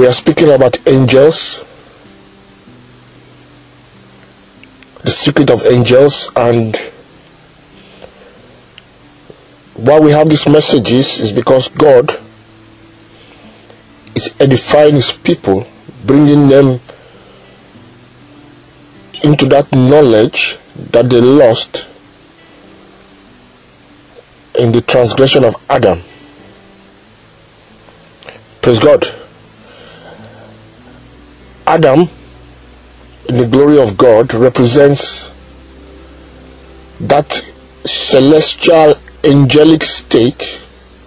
We are speaking about angels, the secret of angels, and why we have these messages is because God is edifying his people, bringing them into that knowledge that they lost in the transgression of Adam. Praise God. Adam, in the glory of God, represents that celestial angelic state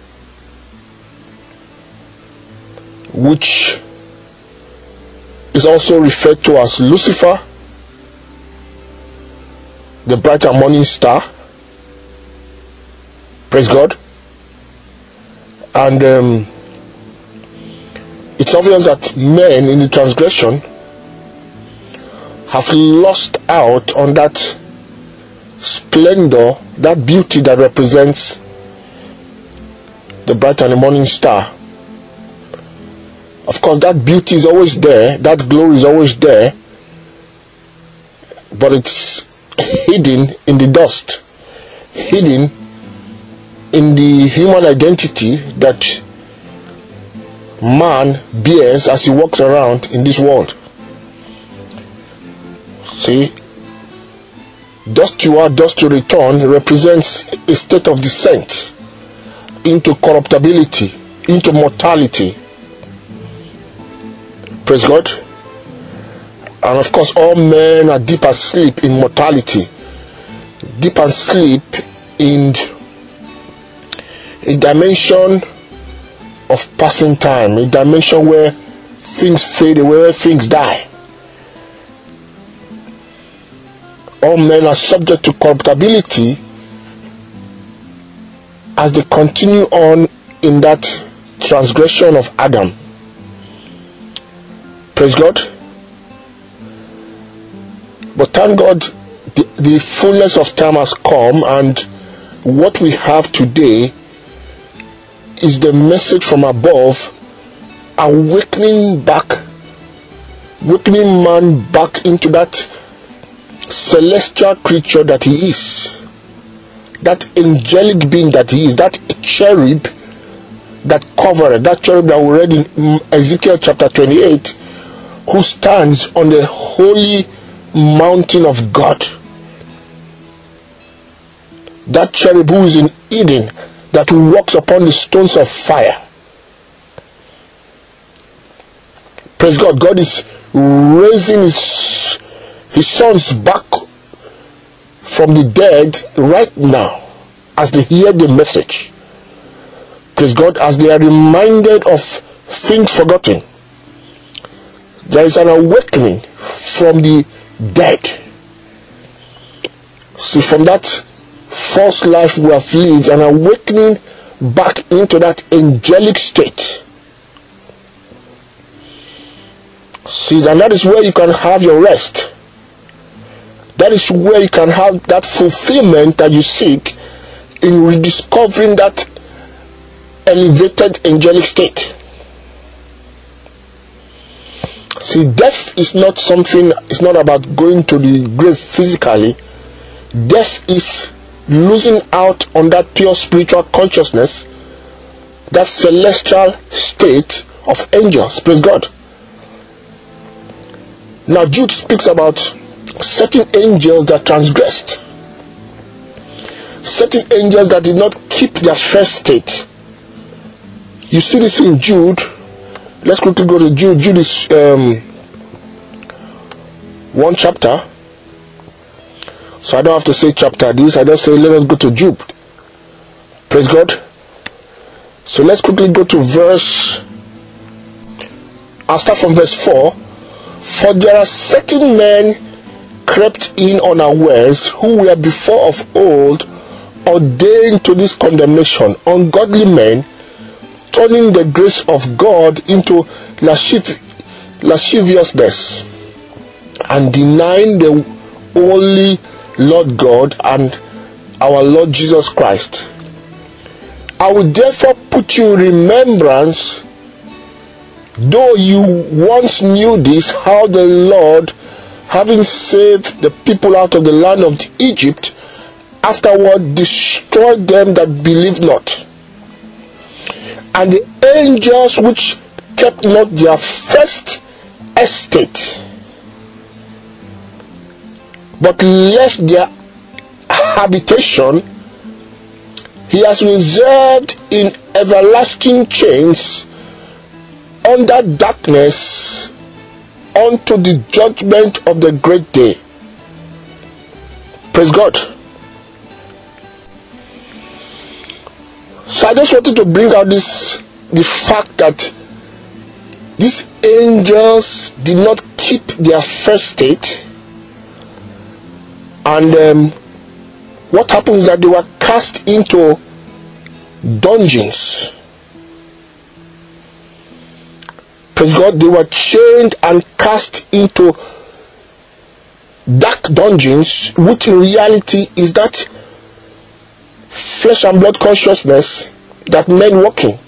which is also referred to as Lucifer, the bright and morning star. Praise God. And it's obvious that men in the transgression have lost out on that splendor, that beauty that represents the bright and the morning star. Of course, that beauty is always there, that glory is always there, but it's hidden in the dust, hidden in the human identity that man bears as he walks around in this world. See, dust you are, dust you return represents a state of descent into corruptibility, into mortality. Praise God. And of course, all men are deep asleep in mortality, deep asleep in a dimension of passing time, a dimension where things fade away, where things die. All men are subject to corruptibility as they continue on in that transgression of Adam. Praise God. But thank God, the fullness of time has come, and what we have today is the message from above, awakening man back into that celestial creature that he is, that angelic being that he is, that cherub that covered, that cherub that we read in Ezekiel chapter 28, who stands on the holy mountain of God. That cherub who is in Eden, that walks upon the stones of fire. Praise God. God is raising his sons back from the dead right now as they hear the message. Praise God. As they are reminded of things forgotten, there is an awakening from the dead. See, from that false life we have lived, an awakening back into that angelic state. See, and that is where you can have your rest. That is where you can have that fulfillment that you seek in rediscovering that elevated angelic state. See, death is not something, it's not about going to the grave physically. Death is losing out on that pure spiritual consciousness, that celestial state of angels. Praise God. Now Jude speaks about certain angels that transgressed, certain angels that did not keep their first state. You see this in Jude. Let's quickly go to Jude. Jude is one chapter, so I don't have to say chapter this. I just say let us go to Jude. Praise God. So let's quickly go to verse. I'll start from verse 4. For there are certain men crept in unawares, who were before of old ordained to this condemnation, ungodly men, turning the grace of God into lasciviousness, and denying the only Lord God and our Lord Jesus Christ. I will therefore put you in remembrance, though you once knew this, how the Lord, having saved the people out of the land of Egypt, afterward destroyed them that believed not. And the angels which kept not their first estate, but left their habitation, he has reserved in everlasting chains under darkness unto the judgment of the great day. Praise God. So I just wanted to bring out the fact that these angels did not keep their first state, and what happens is that they were cast into dungeons. Praise God. They were chained and cast into dark dungeons, which in reality is that flesh and blood consciousness that men walk in.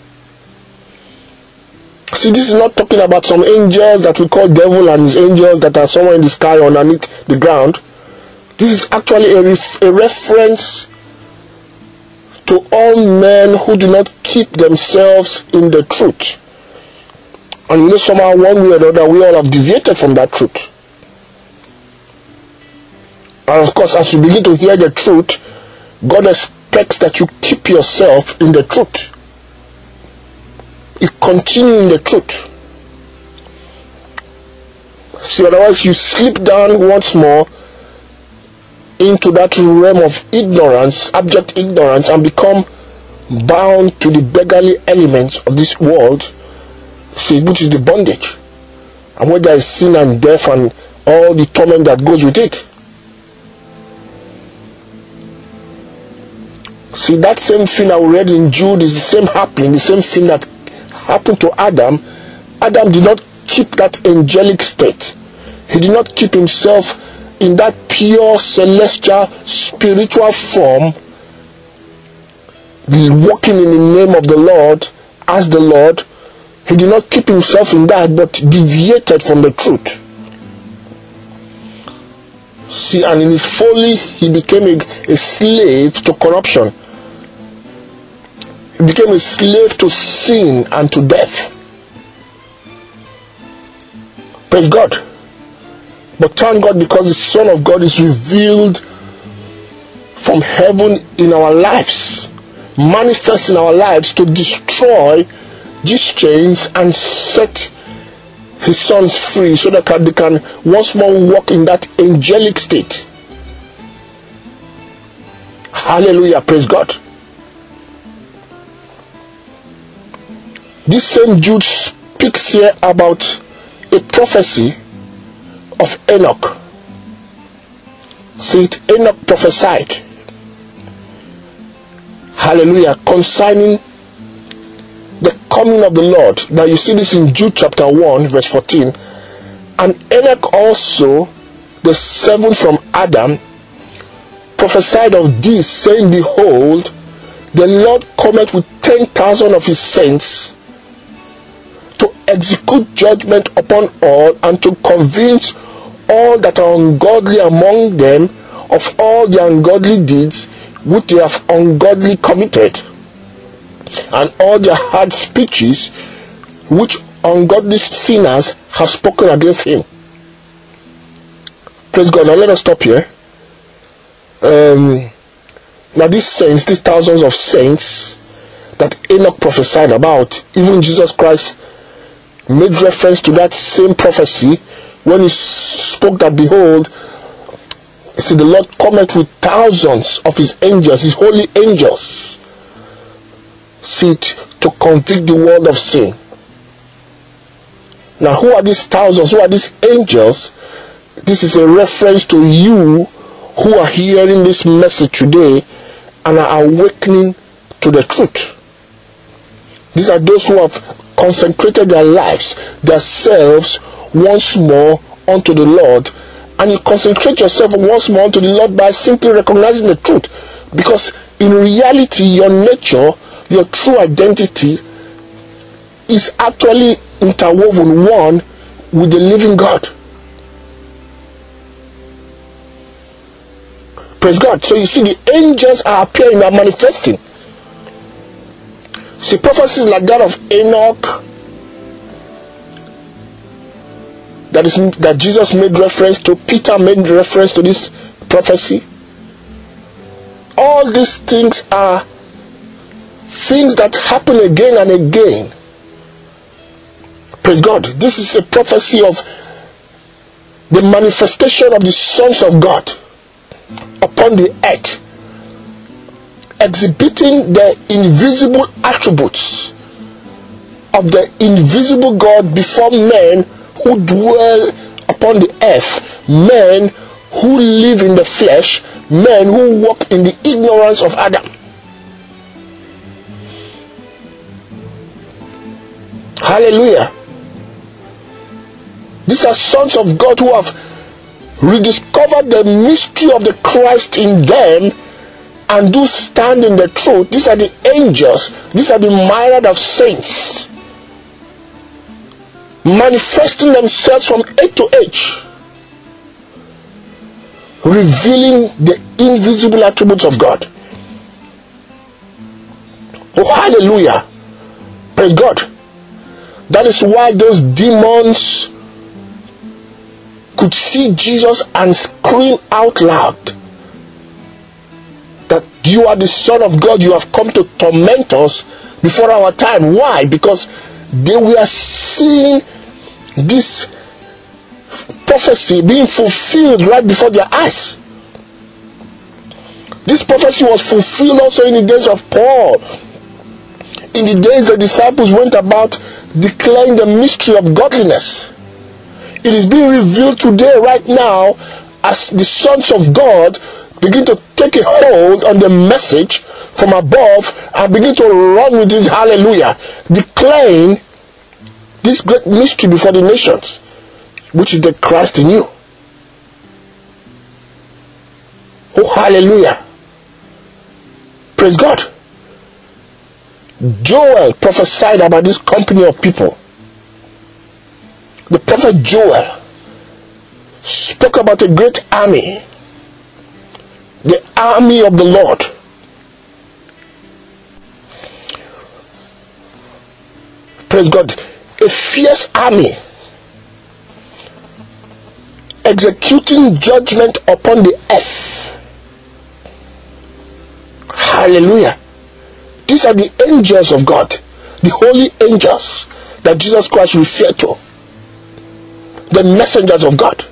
See, this is not talking about some angels that we call devil and his angels that are somewhere in the sky underneath the ground. This is actually a reference to all men who do not keep themselves in the truth. And you know, somehow, one way or another, we all have deviated from that truth. And of course, as you begin to hear the truth, God expects that you keep yourself in the truth. You continue in the truth. See, otherwise you slip down once more into that realm of ignorance, abject ignorance, and become bound to the beggarly elements of this world, see, which is the bondage, and where there is sin and death and all the torment that goes with it. See, that same thing that we read in Jude is the same happening, the same thing that happened to Adam. Adam did not keep that angelic state. He did not keep himself in that pure celestial spiritual form, walking in the name of the Lord as the Lord. He did not keep himself in that, but deviated from the truth. See, and in his folly he became a slave to corruption. He became a slave to sin and to death. Praise God. But thank God, because the Son of God is revealed from heaven in our lives, manifest in our lives to destroy these chains and set his sons free, so that they can once more walk in that angelic state. Hallelujah. Praise God. This same Jude speaks here about a prophecy of Enoch. See it, Enoch prophesied, hallelujah, concerning the coming of the Lord. Now you see this in Jude chapter 1 verse 14. And Enoch also, the seventh from Adam, prophesied of this, saying, behold, the Lord cometh with 10,000 of his saints to execute judgment upon all, and to convince all that are ungodly among them of all their ungodly deeds which they have ungodly committed, and all their hard speeches which ungodly sinners have spoken against him. Praise God. Now let us stop here. Now these saints, these thousands of saints that Enoch prophesied about, even Jesus Christ made reference to that same prophecy when he spoke that, behold, see, the Lord cometh with thousands of his angels, his holy angels, see, to convict the world of sin. Now, who are these thousands? Who are these angels? This is a reference to you who are hearing this message today and are awakening to the truth. These are those who have consecrated their lives, themselves, once more unto the Lord. And you consecrate yourself once more unto the Lord by simply recognizing the truth. Because in reality, your nature, your true identity is actually interwoven one with the living God. Praise God. So you see, the angels are appearing, they are manifesting. See, prophecies like that of Enoch, that Jesus made reference to, Peter made reference to this prophecy. All these things are things that happen again and again. Praise God. This is a prophecy of the manifestation of the sons of God upon the earth, exhibiting the invisible attributes of the invisible God before men who dwell upon the earth, men who live in the flesh, men who walk in the ignorance of Adam. Hallelujah. These are sons of God who have rediscovered the mystery of the Christ in them and do stand in the truth. These are the angels. These are the myriad of saints manifesting themselves from age to age, revealing the invisible attributes of God. Oh, hallelujah. Praise God. That is why those demons could see Jesus and scream out loud that you are the Son of God, you have come to torment us before our time. Why? Because they were seeing this prophecy being fulfilled right before their eyes. This prophecy was fulfilled also in the days of Paul. In the days the disciples went about declaring the mystery of godliness. It is being revealed today, right now, as the sons of God begin to take a hold on the message from above and begin to run with it. Hallelujah. Declaring this great mystery before the nations, which is the Christ in you. Oh, hallelujah. Praise God. Joel prophesied about this company of people. The prophet Joel spoke about a great army, the army of the Lord. Praise God. A fierce army executing judgment upon the earth. Hallelujah. These are the angels of God, the holy angels that Jesus Christ referred to, the messengers of God.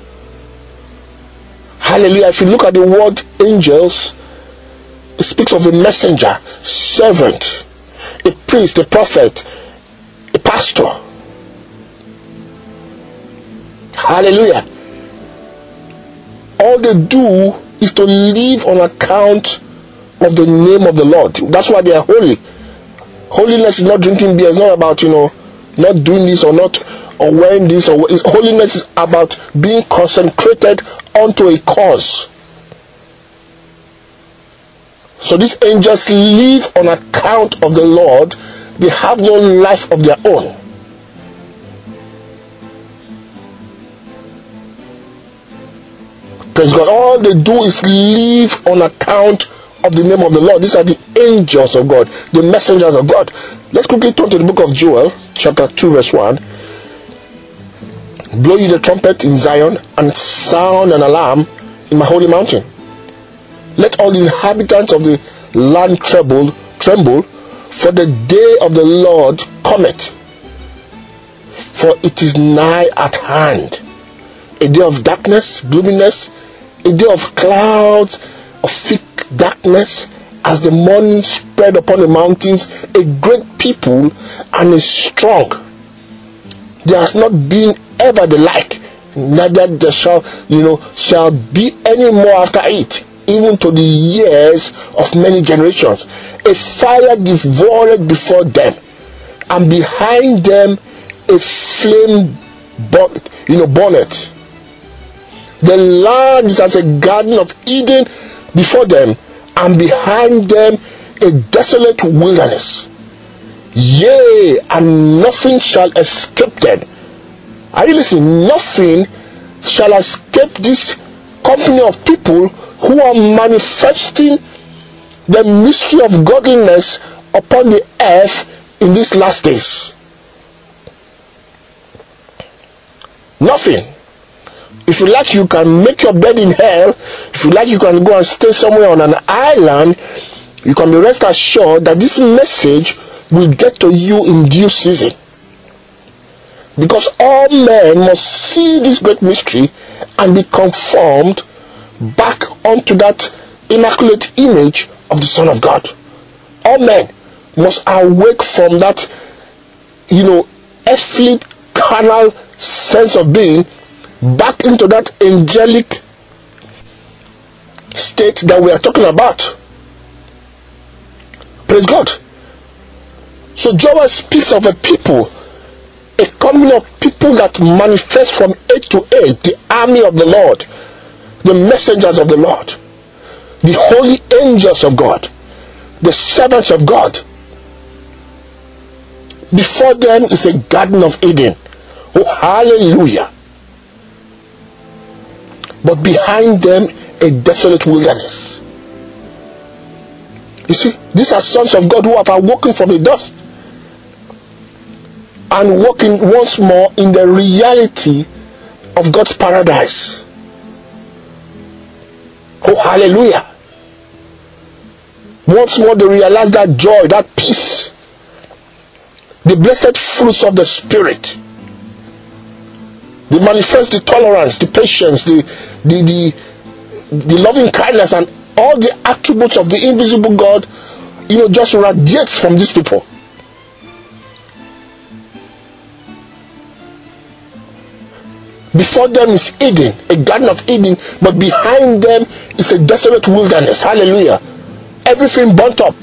Hallelujah. If you look at the word angels, it speaks of a messenger, servant, a priest, a prophet, a pastor. Hallelujah. All they do is to live on account of the name of the Lord. That's why they are holy. Holiness is not drinking beer. It's not about, not doing this or not, or wearing this. Holiness is about being consecrated unto a cause. So these angels live on account of the Lord. They have no life of their own. Praise God. All they do is live on account of the name of the Lord. These are the angels of God, the messengers of God. Let's quickly turn to the book of Joel, chapter 2, verse 1. Blow ye the trumpet in Zion, and sound an alarm in my holy mountain. Let all the inhabitants of the land tremble, for the day of the Lord cometh, for it is nigh at hand. A day of darkness, gloominess, a day of clouds, of thick darkness, as the morning spread upon the mountains. A great people and a strong. There has not been ever the like, neither there shall be any more after it, even to the years of many generations. A fire devoured before them, and behind them a flame bonnet. The land is as a garden of Eden before them, and behind them a desolate wilderness. Yea, and nothing shall escape them. Are you listening? Nothing shall escape this company of people who are manifesting the mystery of godliness upon the earth in these last days. Nothing. If you like, you can make your bed in hell. If you like, you can go and stay somewhere on an island. You can be rest assured that this message will get to you in due season. Because all men must see this great mystery and be conformed back onto that immaculate image of the Son of God. All men must awake from that, earthly, carnal sense of being back into that angelic state that we are talking about. Praise God. So Joel speaks of a people, a company of people that manifest from age to age, the army of the Lord, the messengers of the Lord, the holy angels of God, the servants of God. Before them is a Garden of Eden. Oh, hallelujah. But behind them, a desolate wilderness. You see, these are sons of God who have awoken from the dust and walking once more in the reality of God's paradise. Oh, hallelujah. Once more they realize that joy, that peace, the blessed fruits of the Spirit. They manifest the tolerance, the patience, the loving kindness, and all the attributes of the invisible God, just radiates from these people. Before them is Eden, a Garden of Eden, but behind them is a desolate wilderness. Hallelujah. Everything burnt up.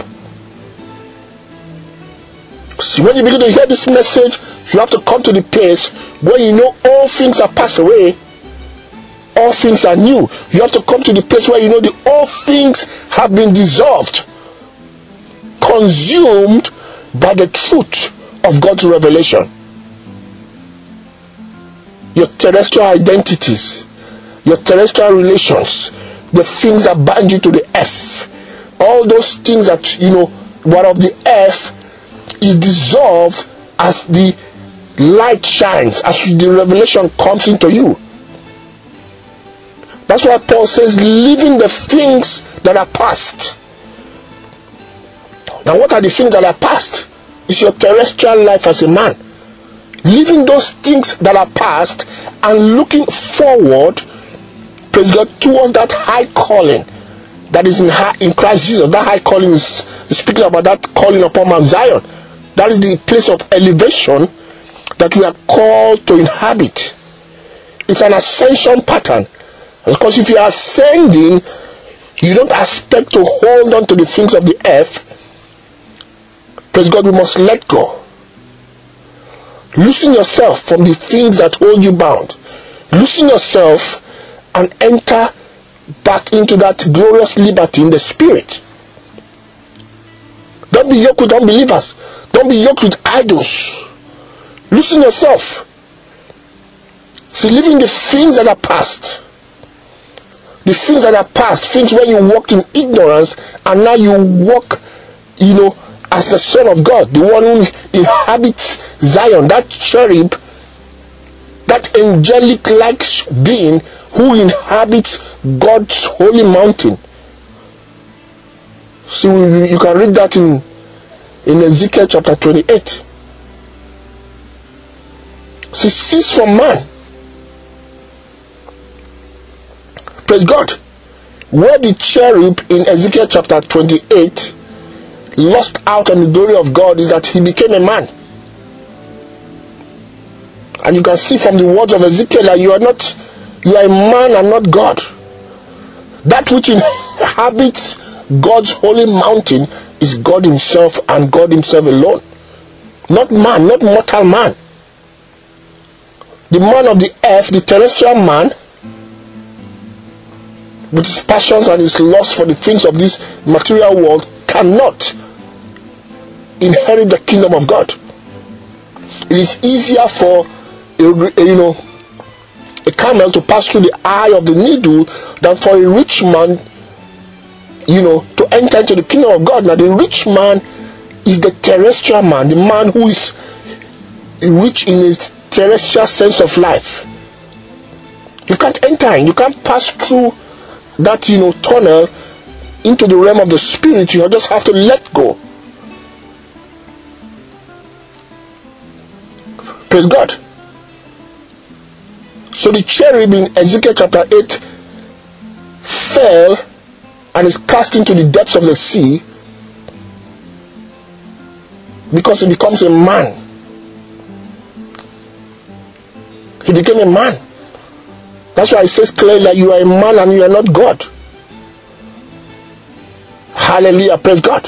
See, when you begin to hear this message, you have to come to the place where all things are passed away, all things are new. You have to come to the place where all things have been dissolved, consumed by the truth of God's revelation. Your terrestrial identities, your terrestrial relations, the things that bind you to the earth, all those things that were of the earth is dissolved as the light shines, as the revelation comes into you. That's why Paul says, leaving the things that are past. Now, what are the things that are past? It's your terrestrial life as a man. Leaving those things that are past and looking forward, praise God, towards that high calling that is in Christ Jesus. That high calling is speaking about that calling upon Mount Zion. That is the place of elevation that we are called to inhabit. It's an ascension pattern. Because if you are ascending, you don't expect to hold on to the things of the earth. Praise God, we must let go. Loosen yourself from the things that hold you bound. Loosen yourself and enter back into that glorious liberty in the Spirit. Don't be yoked with unbelievers. Don't be yoked with idols. Loosen yourself. See, living the things that are past. The things that are past, things where you walked in ignorance and now you walk, as the Son of God, the one who inhabits Zion, that cherub, that angelic-like being who inhabits God's holy mountain. See, you can read that in Ezekiel chapter 28. See, cease from man. Praise God. Where the cherub in Ezekiel chapter 28 lost out on the glory of God is that he became a man. And you can see from the words of Ezekiel that you are a man and not God. That which inhabits God's holy mountain is God himself and God himself alone. Not man, not mortal man. The man of the earth, the terrestrial man, with his passions and his lust for the things of this material world, cannot inherit the kingdom of God. It is easier for a camel to pass through the eye of the needle than for a rich man, to enter into the kingdom of God. Now, the rich man is the terrestrial man, the man who is rich in his terrestrial sense of life. You can't enter in, you can't pass through that, tunnel into the realm of the spirit. You just have to let go. Praise God. So the cherub in Ezekiel chapter 8 fell and is cast into the depths of the sea because he becomes a man. He became a man. That's why it says clearly that you are a man and you are not God. Hallelujah, praise God.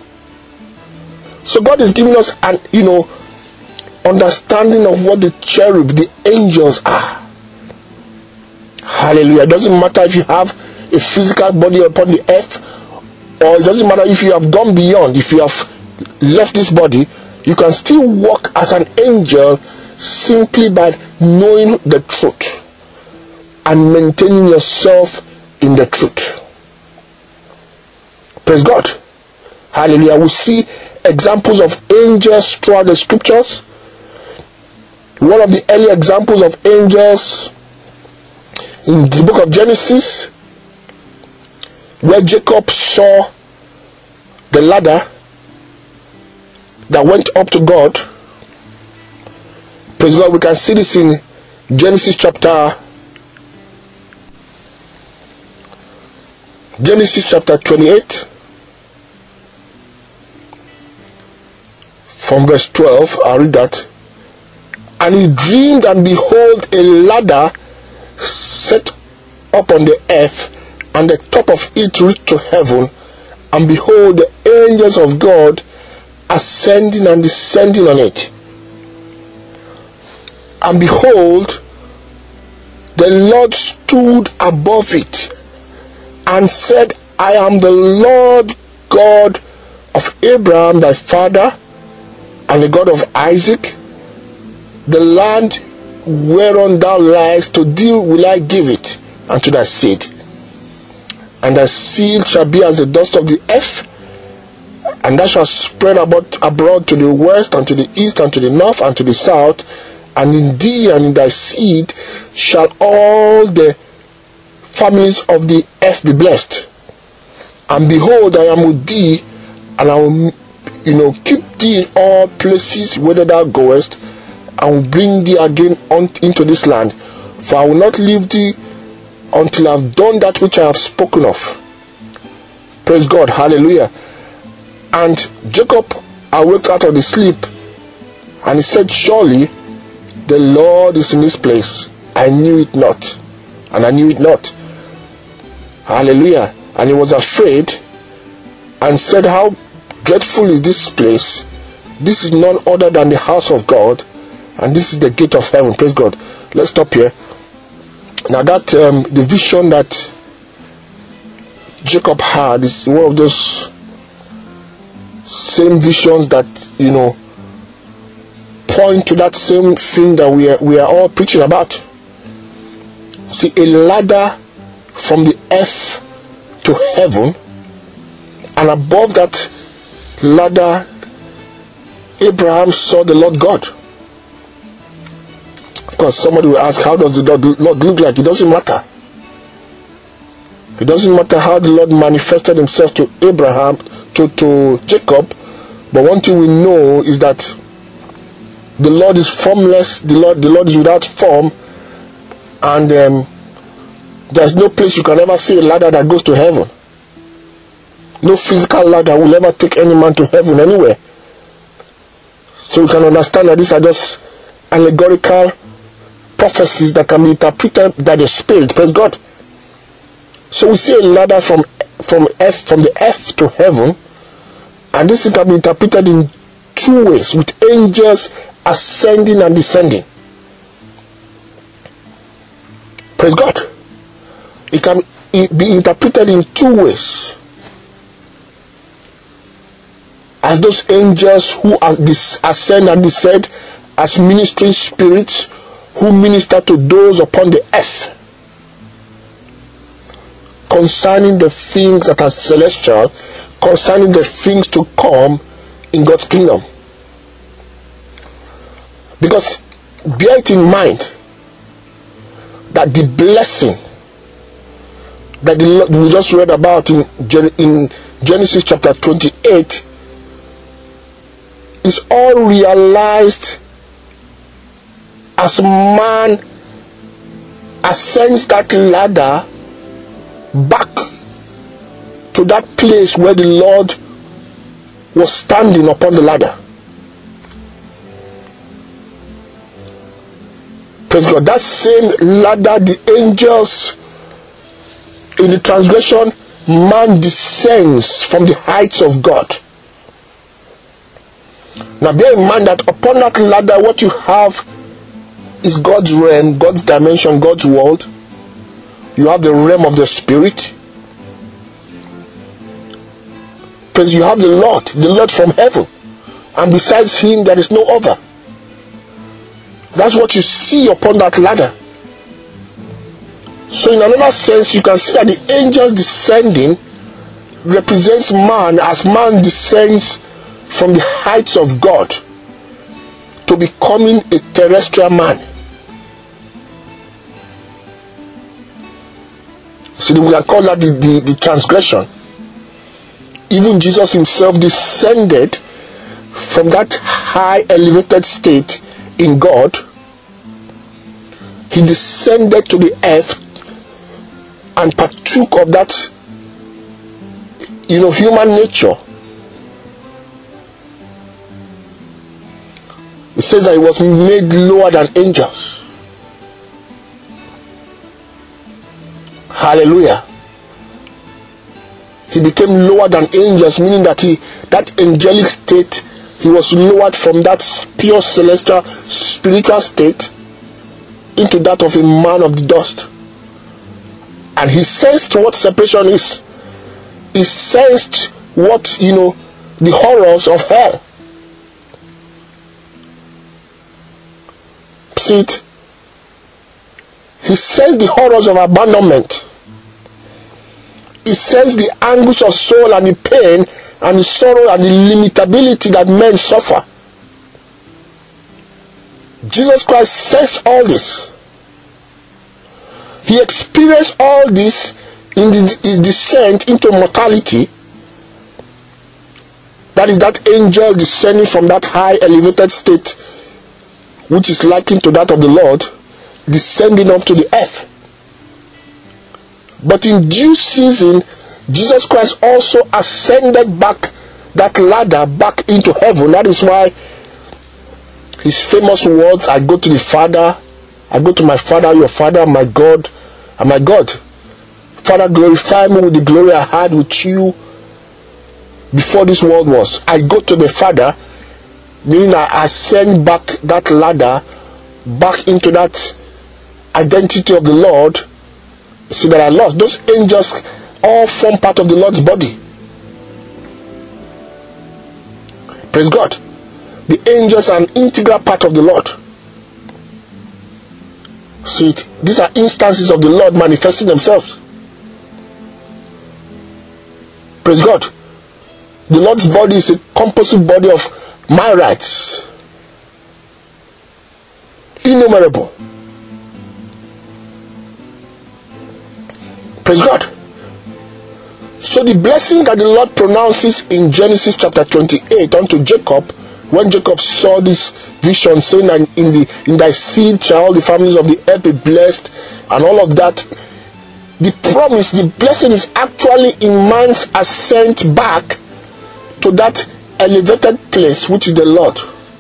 So God is giving us an understanding of what the cherub, the angels are. Hallelujah. It doesn't matter if you have a physical body upon the earth, or it doesn't matter if you have gone beyond, if you have left this body, you can still walk as an angel simply by knowing the truth and maintaining yourself in the truth. Praise God. Hallelujah. We see examples of angels throughout the scriptures. One of the early examples of angels in the book of Genesis, where Jacob saw the ladder that went up to God. Praise God. We can see this in Genesis chapter 28 from verse 12. I'll read that. And he dreamed, and behold, a ladder set up on the earth, and the top of it reached to heaven, and behold, the angels of God ascending and descending on it. And behold, the Lord stood above it and said, I am the Lord God of Abraham thy father, and the God of Isaac. The land whereon thou liest, to thee will I give it, and to thy seed. And thy seed shall be as the dust of the earth, and thou shalt spread abroad to the west, and to the east, and to the north, and to the south. And in thee and in thy seed shall all the families of the earth be blessed. And behold, I am with thee, and I will keep thee in all places whither thou goest, and will bring thee again into this land. For I will not leave thee until I have done that which I have spoken of. Praise God. Hallelujah. And Jacob awoke out of the sleep, and he said, surely the Lord is in this place. I knew it not, and I knew it not. Hallelujah. And he was afraid and said, how dreadful is this place? This is none other than the house of God, and this is the gate of heaven. Praise God. Let's stop here. Now that the vision that Jacob had is one of those same visions that point to that same thing that we are all preaching about. See, a ladder from the earth to heaven, and above that ladder Abraham saw the Lord God. Of course, somebody will ask, how does the Lord look like? It doesn't matter. It doesn't matter how the Lord manifested himself to Abraham, to Jacob, but one thing we know is that the Lord is formless, the Lord is without form, and there's no place you can ever see a ladder that goes to heaven. No physical ladder will ever take any man to heaven anywhere. So you can understand that these are just allegorical prophecies that can be interpreted by the Spirit. Praise God. So we see a ladder from the earth to heaven, and this can be interpreted in two ways, with angels ascending and descending. Praise God. It can be interpreted in two ways. as those angels who ascend and descend as ministering spirits who minister to those upon the earth concerning the things that are celestial, concerning the things to come in God's kingdom. Because bear it in mind that the blessing that we just read about in Genesis chapter 28 is all realized as man ascends that ladder back to that place where the Lord was standing upon the ladder. Praise God. That same ladder, the angels, in the transgression, man descends from the heights of God. Now bear in mind that upon that ladder, what you have is God's realm, God's dimension, God's world. You have the realm of the spirit. Praise, you have the Lord from heaven, and besides him there is no other. That's what you see upon that ladder. So in another sense, you can see that the angels descending represents man, as man descends from the heights of God to becoming a terrestrial man. So we can call that the transgression. Even Jesus himself descended from that high elevated state in God. He descended to the earth and partook of that, human nature. It says that he was made lower than angels. Hallelujah. He became lower than angels, meaning that that angelic state, he was lowered from that pure celestial spiritual state into that of a man of the dust. And he sensed what separation is. He sensed what, the horrors of hell. See it? He sensed the horrors of abandonment. He sensed the anguish of soul and the pain and the sorrow and the limitability that men suffer. Jesus Christ sensed all this. He experienced all this in his descent into mortality. That is that angel descending from that high elevated state, which is likened to that of the Lord, descending up to the earth. But in due season, Jesus Christ also ascended back that ladder back into heaven. That is why his famous words, I go to the Father, I go to my Father, your Father, my God, and my God. Father, glorify me with the glory I had with you before this world was. I go to the Father, meaning I ascend back that ladder, back into that identity of the Lord, so that I lost. Those angels all form part of the Lord's body. Praise God. The angels are an integral part of the Lord. See it? These are instances of the Lord manifesting themselves. Praise God. The Lord's body is a composite body of my rights. Innumerable. Praise God. So the blessing that the Lord pronounces in Genesis chapter 28 unto Jacob, when Jacob saw this vision saying that in thy seed shall all the families of the earth be blessed, and all of that, the promise, the blessing is actually in man's ascent back to that elevated place which is the Lord.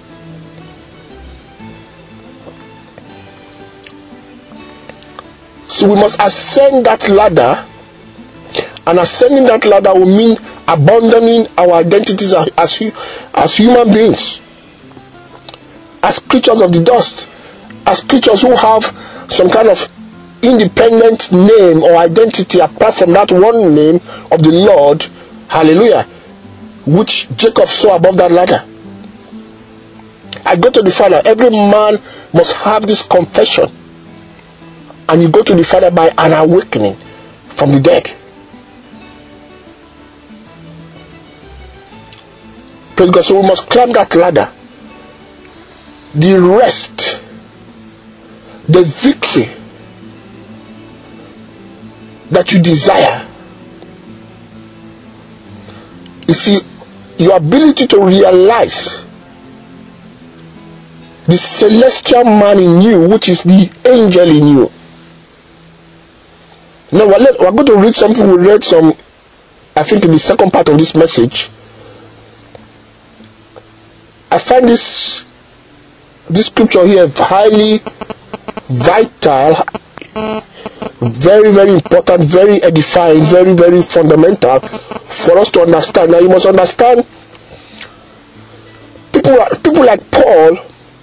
So we must ascend that ladder, and ascending that ladder will mean abandoning our identities as human beings, as creatures of the dust, as creatures who have some kind of independent name or identity apart from that one name of the Lord. Hallelujah. which Jacob saw above that ladder. I go to the Father. Every man must have this confession. And you go to the Father by an awakening from the dead. Praise God. So we must climb that ladder. The rest, the victory that you desire. You see, your ability to realize the celestial man in you, which is the angel in you. Now we're going to read something. We read some, I think, in the second part of this message. I find this scripture here highly vital, very, very important, very edifying, very, very fundamental for us to understand. Now you must understand, people like Paul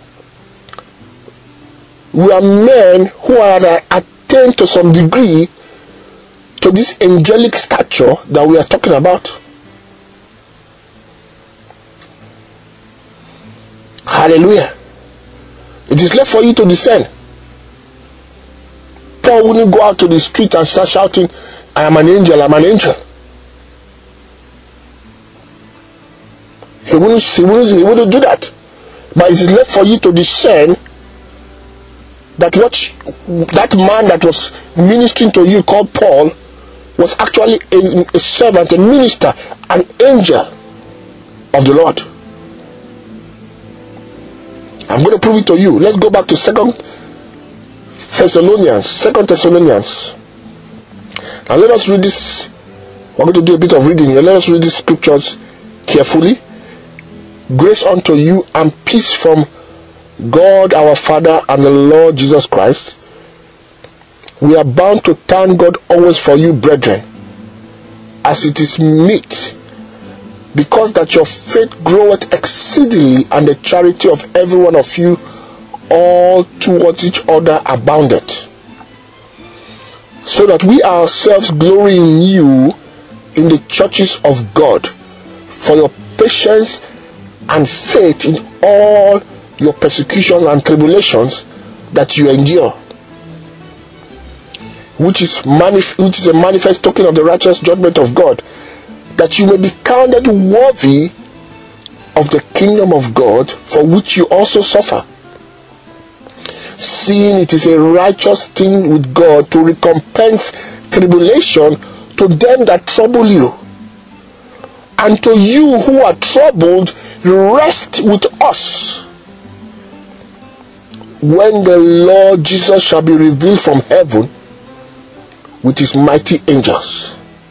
were men who are attained to some degree to this angelic stature that we are talking about. Hallelujah. It is left for you to discern. Paul wouldn't go out to the street and start shouting, I am an angel, I'm an angel. He wouldn't do that. But it is left for you to discern that that man that was ministering to you, called Paul, was actually a servant, a minister, an angel of the Lord. I'm going to prove it to you. Let's go back to 2 Thessalonians. And let us read this. We're going to do a bit of reading here. Let us read these scriptures carefully. Grace unto you and peace from God our Father and the Lord Jesus Christ. We are bound to thank God always for you, brethren, as it is meet, because that your faith groweth exceedingly, and the charity of every one of you all towards each other abounded, so that we ourselves glory in you in the churches of God, for your patience and faith in all your persecutions and tribulations that you endure, which is a manifest token of the righteous judgment of God, that you may be counted worthy of the kingdom of God, for which you also suffer, seeing it is a righteous thing with God to recompense tribulation to them that trouble you, and to you who are troubled, rest with us when the Lord Jesus shall be revealed from heaven with his mighty angels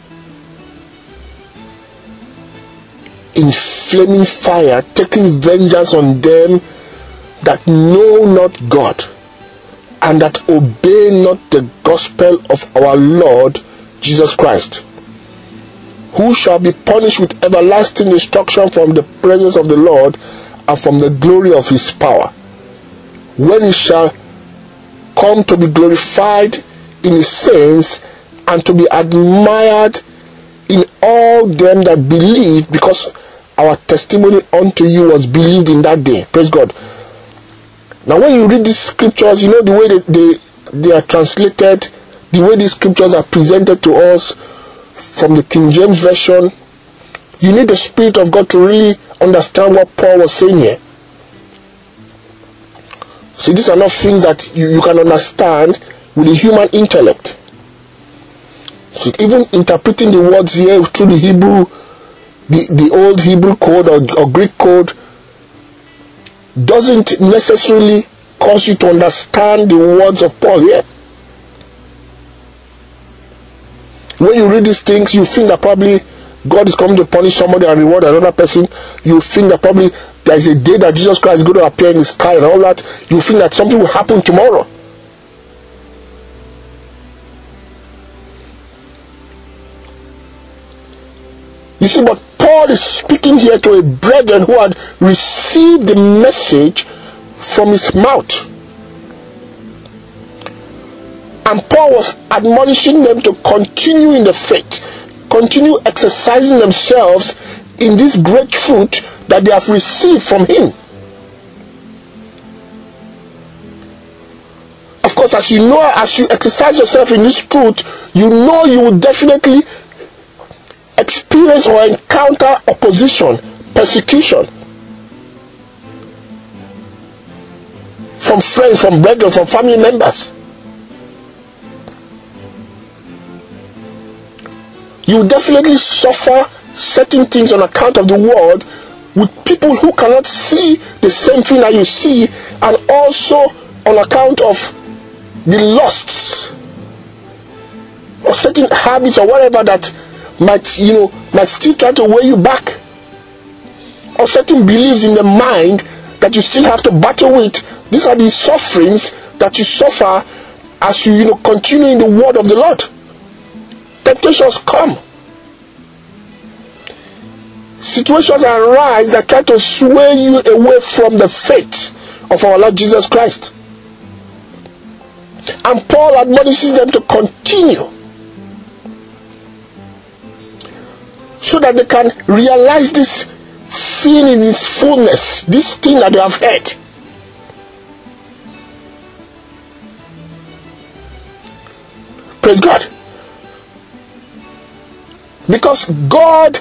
in flaming fire, taking vengeance on them that know not God, and that obey not the gospel of our Lord Jesus Christ, who shall be punished with everlasting destruction from the presence of the Lord and from the glory of his power, when he shall come to be glorified in his saints, and to be admired in all them that believe, because our testimony unto you was believed in that day. Praise God. Now when you read these scriptures, you know the way they are translated, the way these scriptures are presented to us from the King James Version. You need the Spirit of God to really understand what Paul was saying here. See, these are not things that you can understand with the human intellect. So even interpreting the words here through the Hebrew, the old Hebrew code or Greek code, doesn't necessarily cause you to understand the words of Paul here. When you read these things, you think that probably God is coming to punish somebody and reward another person. You think that probably there is a day that Jesus Christ is going to appear in the sky and all that. You think that something will happen tomorrow. You see, but Paul is speaking here to a brethren who had received the message from his mouth. And Paul was admonishing them to continue in the faith, continue exercising themselves in this great truth that they have received from him. Of course, as you know, as you exercise yourself in this truth, you know you will definitely experience or encounter opposition, persecution from friends, from brethren, from family members. You will definitely suffer certain things on account of the world with people who cannot see the same thing that you see, and also on account of the lusts or certain habits or whatever that might still try to weigh you back, or certain beliefs in the mind that you still have to battle with. These are the sufferings that you suffer as you continue in the word of the Lord. Temptations come. Situations arise that try to sway you away from the faith of our Lord Jesus Christ. And Paul admonishes them to continue so that they can realize this thing in its fullness, this thing that they have heard. Praise God. Because God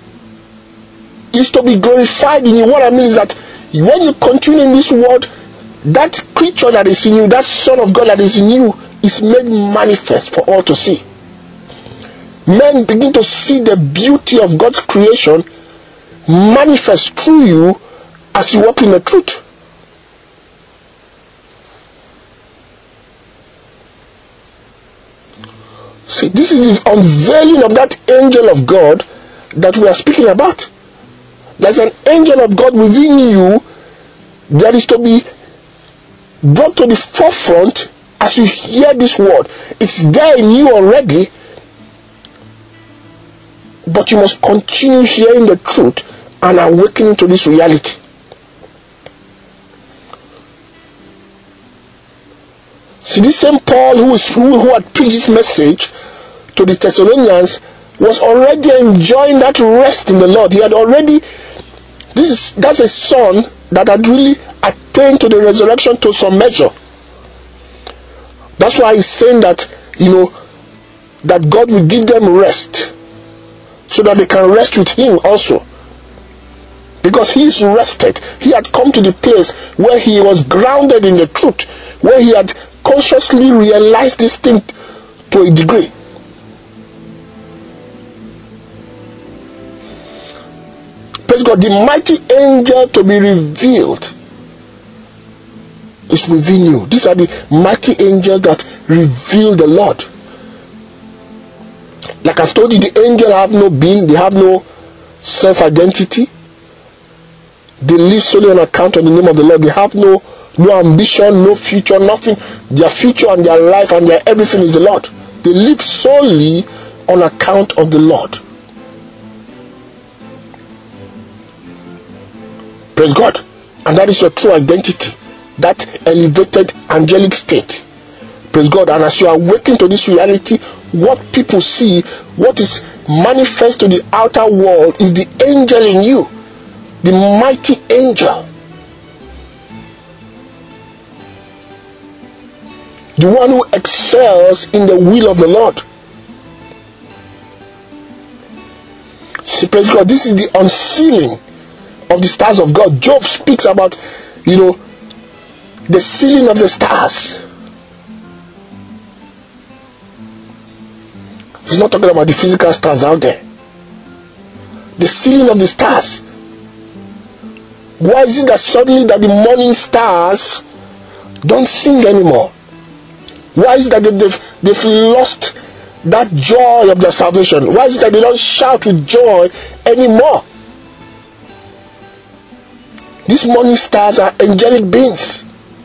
is to be glorified in you. What I mean is that when you continue in this world, that creature that is in you, that Son of God that is in you, is made manifest for all to see. Men begin to see the beauty of God's creation manifest through you as you walk in the truth. See, this is the unveiling of that angel of God that we are speaking about. There's an angel of God within you that is to be brought to the forefront as you hear this word. It's there in you already, but you must continue hearing the truth and awakening to this reality. See, this same Paul who had preached this message to the Thessalonians was already enjoying that rest in the Lord. He had already, that's a son that had really attained to the resurrection to some measure. That's why he's saying that, that God will give them rest, so that they can rest with him also. Because he is rested. He had come to the place where he was grounded in the truth, where he had consciously realized this thing to a degree. Praise God. The mighty angel to be revealed is within you. These are the mighty angels that reveal the Lord. Like I've told you, the angels have no being, they have no self-identity. They live solely on account of the name of the Lord. They have no ambition, no future, nothing. Their future and their life and their everything is the Lord. They live solely on account of the Lord. Praise God. And that is your true identity, that elevated angelic state. Praise God. And as you awaken to this reality, what people see, what is manifest to the outer world, is the angel in you, the mighty angel, the one who excels in the will of the Lord. See, praise God. This is the unsealing of the stars of God. Job speaks about, the sealing of the stars. He's not talking about the physical stars out there. The sealing of the stars. Why is it that suddenly that the morning stars don't sing anymore? Why is it that they've lost that joy of their salvation? Why is it that they don't shout with joy anymore? These morning stars are angelic beings.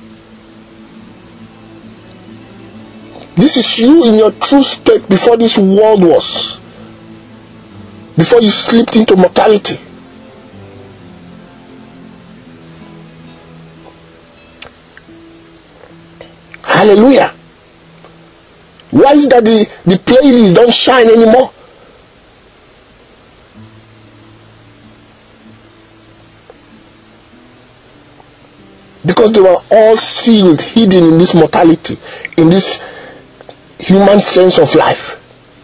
This is you in your true state before this world was. Before you slipped into mortality. Hallelujah. Why is it that the playlists don't shine anymore? Because they were all sealed, hidden in this mortality, in this human sense of life.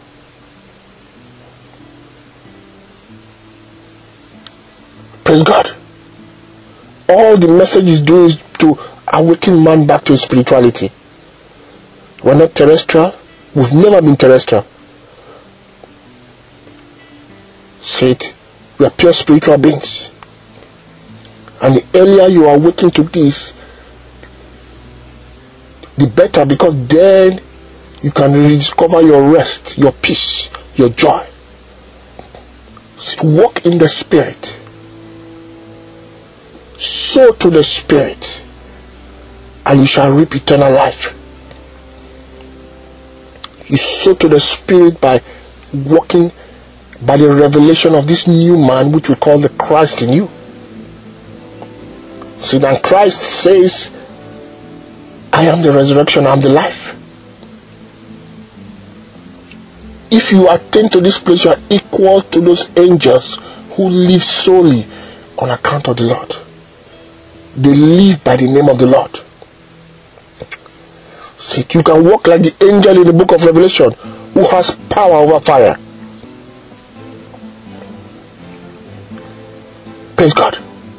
Praise God. All the message is doing is to awaken man back to his spirituality. We're not terrestrial. We've never been terrestrial. Say it. We are pure spiritual beings. And the earlier you awaken to this, the better, because then you can rediscover your rest, your peace, your joy. So walk in the Spirit. Sow to the Spirit, and you shall reap eternal life. You sow to the Spirit by walking by the revelation of this new man, which we call the Christ in you. See, then Christ says, I am the resurrection, I am the life. If you attain to this place, you are equal to those angels who live solely on account of the Lord. They live by the name of the Lord. See, you can walk like the angel in the book of Revelation, who has power over fire. Praise God.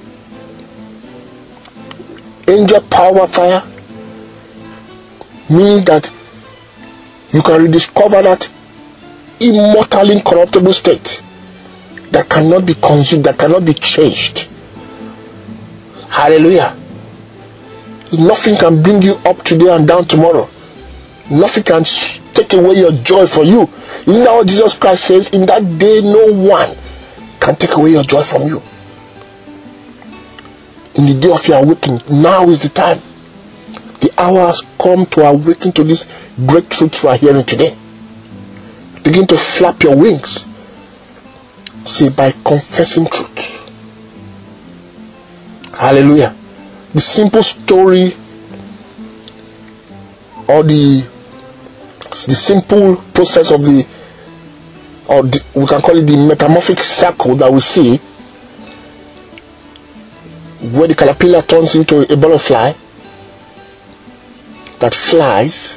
Angel power fire means that you can rediscover that immortal, incorruptible state that cannot be consumed, that cannot be changed. Hallelujah. Nothing can bring you up today and down tomorrow. Nothing can take away your joy for you. Isn't that what Jesus Christ says? In that day, no one can take away your joy from you. In the day of your awakening, now is the time. The hour has come to awaken to this great truth we are hearing today. Begin to flap your wings. See, by confessing truth. Hallelujah. The simple story, or the simple process of we can call it the metamorphic circle that we see, where the caterpillar turns into a butterfly that flies.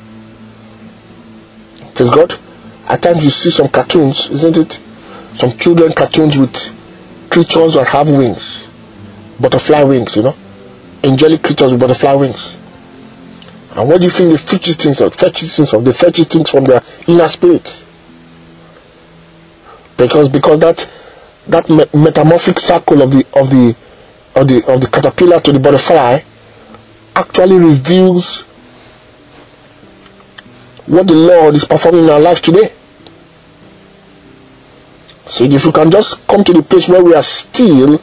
Praise God. At times you see some cartoons, isn't it? Some children cartoons with creatures that have wings, butterfly wings, you know, angelic creatures with butterfly wings. And what do you think they fetch things of? They fetch things from their inner spirit. Because that metamorphic circle of the caterpillar to the butterfly actually reveals what the Lord is performing in our lives today. See, if we can just come to the place where we are still,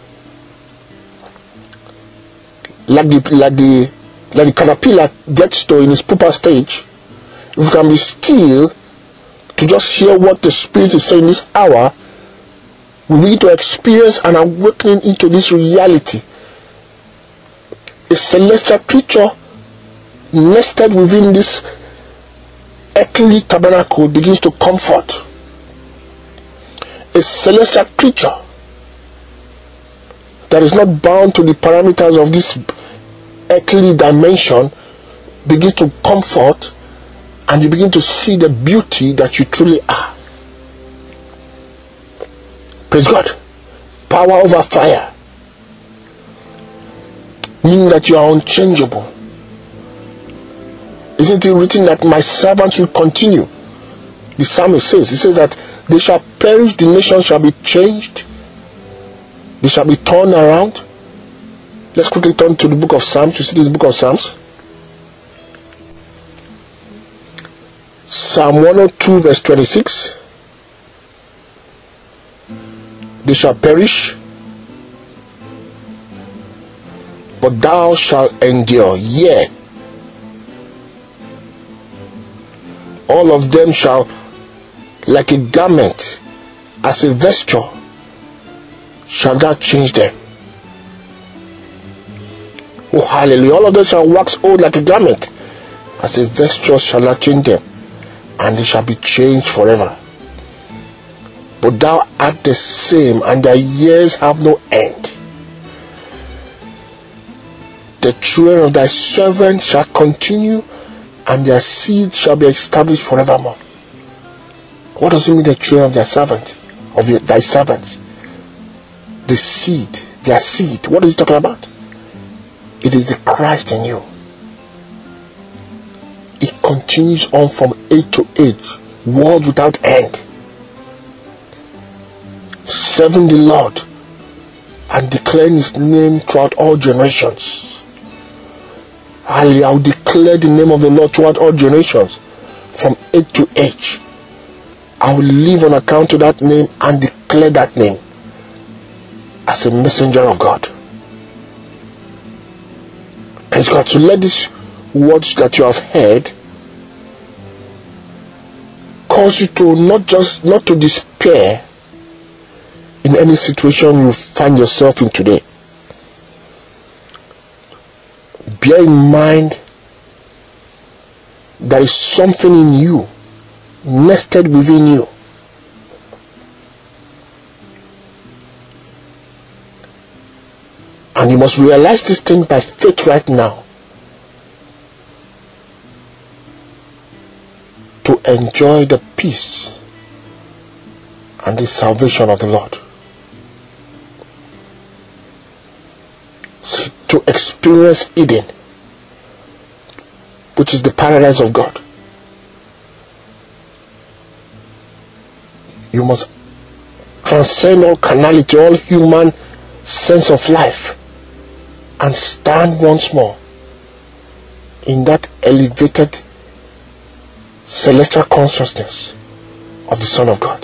like the caterpillar gets to in its pupa stage, if we can be still to just hear what the Spirit is saying this hour, we need to experience an awakening into this reality. A celestial creature nested within this earthly tabernacle begins to comfort. A celestial creature that is not bound to the parameters of this earthly dimension begins to comfort, and you begin to see the beauty that you truly are. Praise God. Power over fire, meaning that you are unchangeable. Isn't it written that my servants will continue? The psalmist says, he says that they shall perish, the nations shall be changed, they shall be turned around. Let's quickly turn to the book of Psalms. You see this book of Psalms? Psalm 102 verse 26. They shall perish, but thou shalt endure. Yea, all of them shall, like a garment, as a vesture, shall thou change them. Oh, hallelujah. All of them shall wax old like a garment, as a vesture shall thou change them, and they shall be changed forever. But thou art the same, and thy years have no end. the children of thy servants shall continue, and their seed shall be established forevermore. What does it mean, the children of their servant, thy servants? The seed, their seed. What is he talking about? It is the Christ in you. It continues on from age to age, world without end. Serving the Lord and declaring his name throughout all generations. I will declare the name of the Lord throughout all generations, from age to age. I will live on account of that name and declare that name as a messenger of God. Praise God. So let these words that you have heard cause you to not to despair in any situation you find yourself in today. Bear in mind there is something in you, nested within you, and you must realize this thing by faith right now to enjoy the peace and the salvation of the Lord, to experience Eden, which is the paradise of God. You must transcend all carnality, all human sense of life, and stand once more in that elevated celestial consciousness of the Son of God.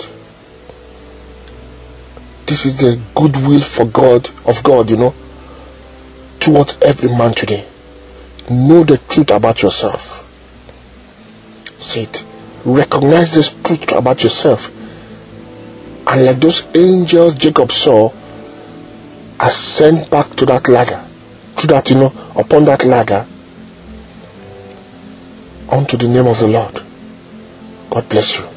This is the goodwill of God, towards every man today. Know the truth about yourself. Say it. Recognize this truth about yourself. And like those angels Jacob saw, ascend back to that ladder. Through that, upon that ladder, unto the name of the Lord. God bless you.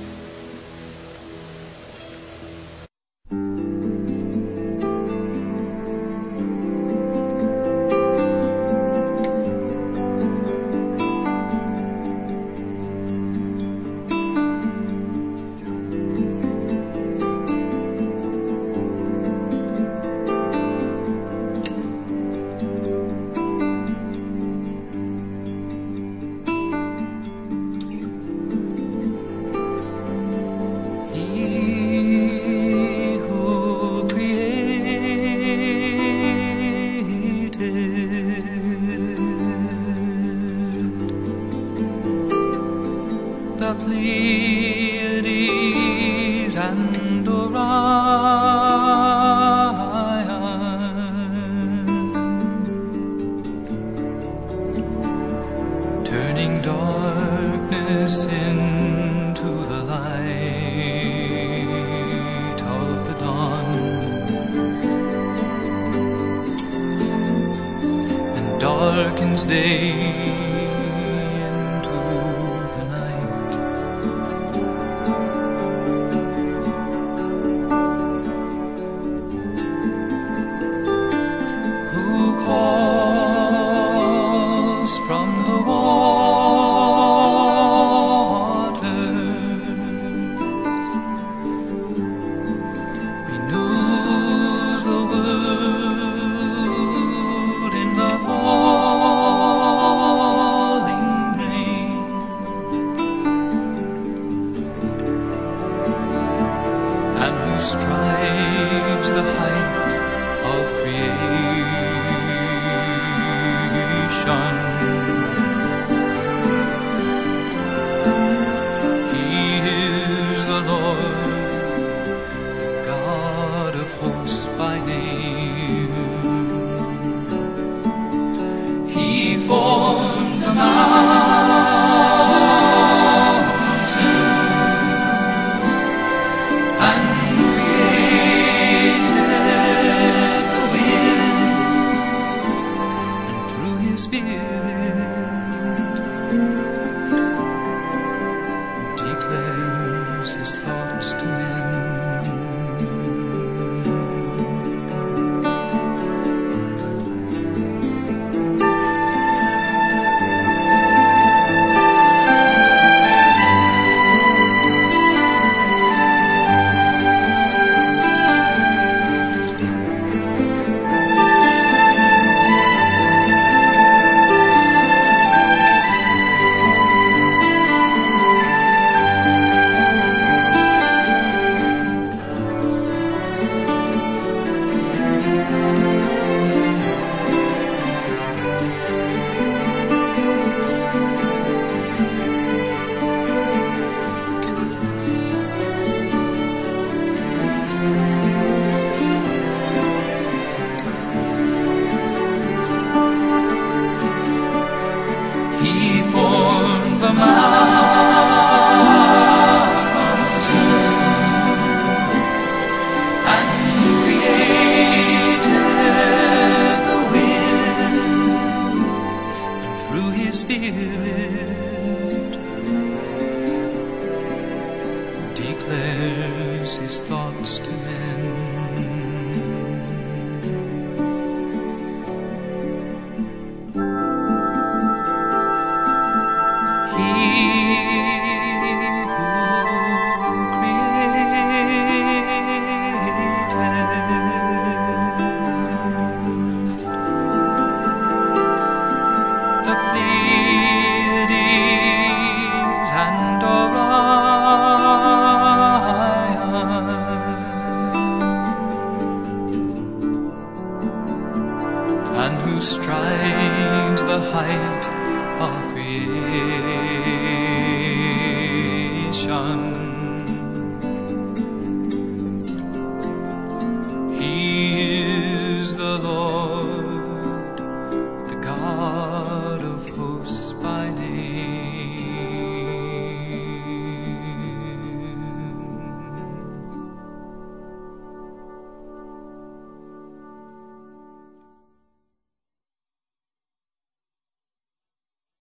the Pleiades and Orion, turning darkness into the light of the dawn, and darkens day strides the height of creation. He is the Lord, the God of hosts by name. He formed the mountains and declares his thoughts to men. Spirit declares his thoughts to men. He who created the Pleiades and Orion, and who strides the height of creation,